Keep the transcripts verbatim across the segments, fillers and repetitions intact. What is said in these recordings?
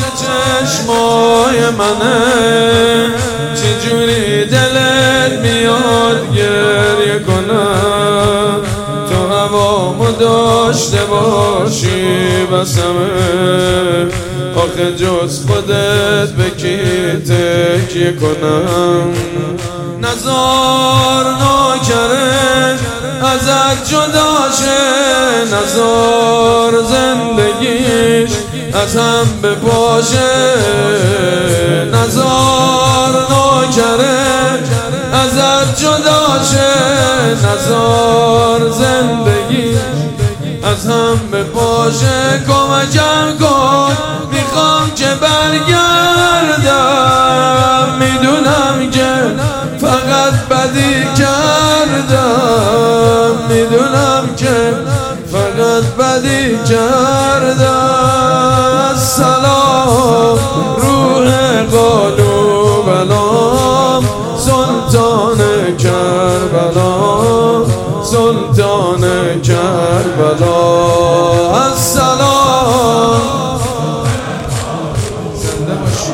چشمای منه، چجوری دلت میاد گریه کنم؟ تو هوامو داشته باشی بسمه، آخه جز خودت به کی تکیه کنم؟ نزار ناکره ازت جدا شه، نزار زندگیش از هم بپاشه، نزار ناکره ازت جدا شه، نزار زندگیش از هم بپاشه. کمکم کن میخوام که برگردم، میدونم که فقط بدی کردم، میدونم که فقط بدی کردم. سلام روح قلوبلام، سلطان کربلا، سلطان کربلا. السلام زنده باشی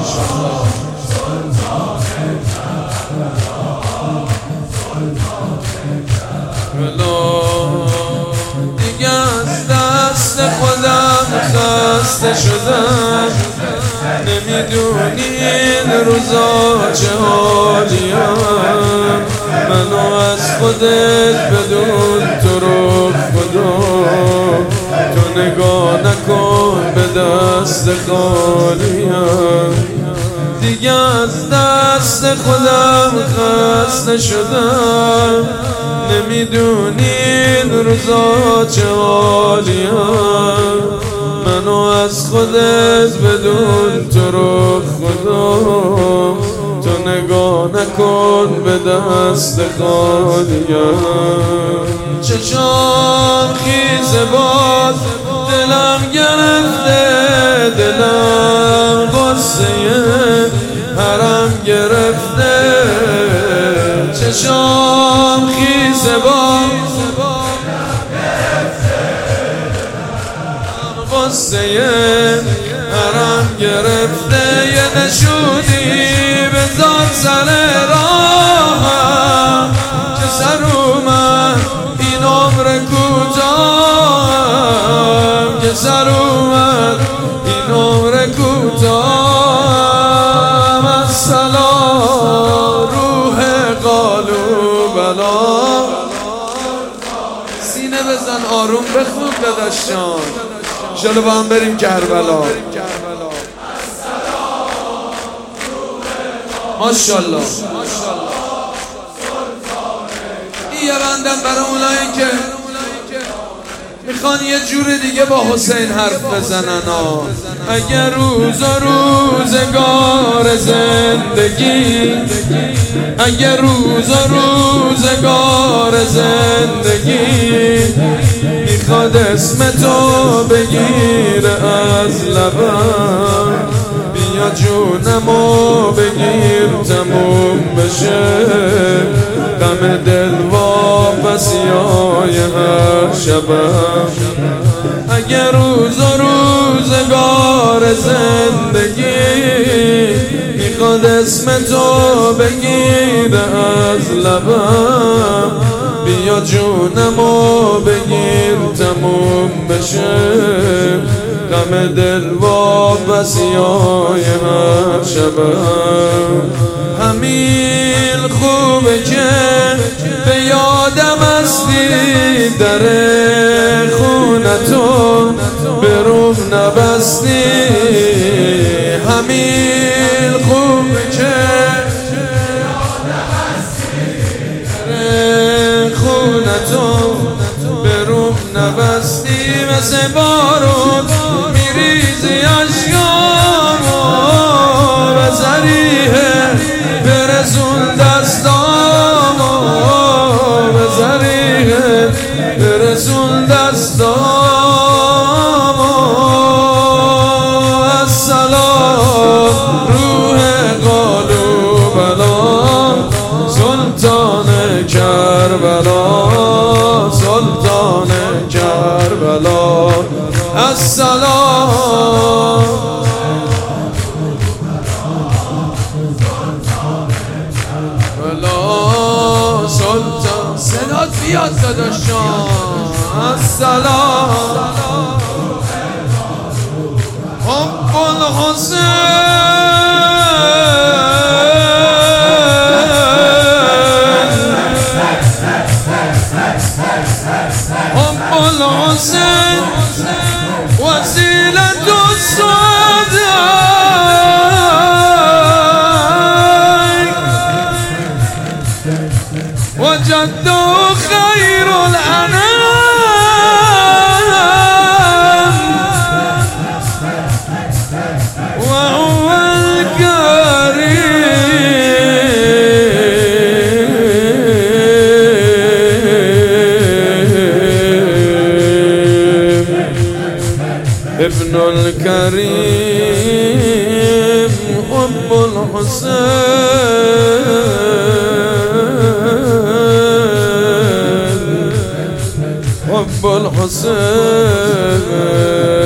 دیگه از دست خودم خسته شدم، نمیدونی این روزا چه حالیم، منو از خودت بدون تو رو خدا، تو نگاه نکن به دست خالیم. دیگه از دست خودم خسته شدم، نمیدونی این روزا چه حالیم، منو از خودت بدون تو رو خدا، تو نگاه نکن به دست خالیم. چشام خیزه باز دلم گرفته، دلم غصه حرم گرفته، چشام خیزه باز غصه حرم گرفته. یه نشونی بذار سر راهم که سر اومد این عمر کوتاهم، که سر اومد این عمر کوتاهم. السلام روح قلوبلا، سینه بزن آروم بخون داداشان، شلو با هم بریم کربلا. ماشاءالله این یه بندم برای اونایی که میخوان یه جور دیگه با حسین حرف بزنن ها. اگر روز و روزگار زندگی، اگر روز و روزگار زندگی میخواد اسم تو بگیر از لبم، بیا جونمو بگیر تموم بشه، غم دل واپسیای هر شبم. اگر روز و روزگار زندگی میخواد اسم تو بگیر از لبم، بیا جونمو بگیر تموم بشه، غم دل واپسیای هر شبم. همین خوبه که به یادم هستی، در خونتو به روم نبستی. همین خوبه که در خونتو به روم نبستی. مثل بارون میریزی اشکامو، به زریحه برسون دستامو، به زریحه برسون دستامو. السلام روح قلوبلا، سلطان کربلا، سلطان کربلا. السلام بیاد داداشان السلام حب الحسین حب الحسین وسیلة الصدق وجده خير الأنام وهو الكريم ابن الكريم حب الحسين حب الحسين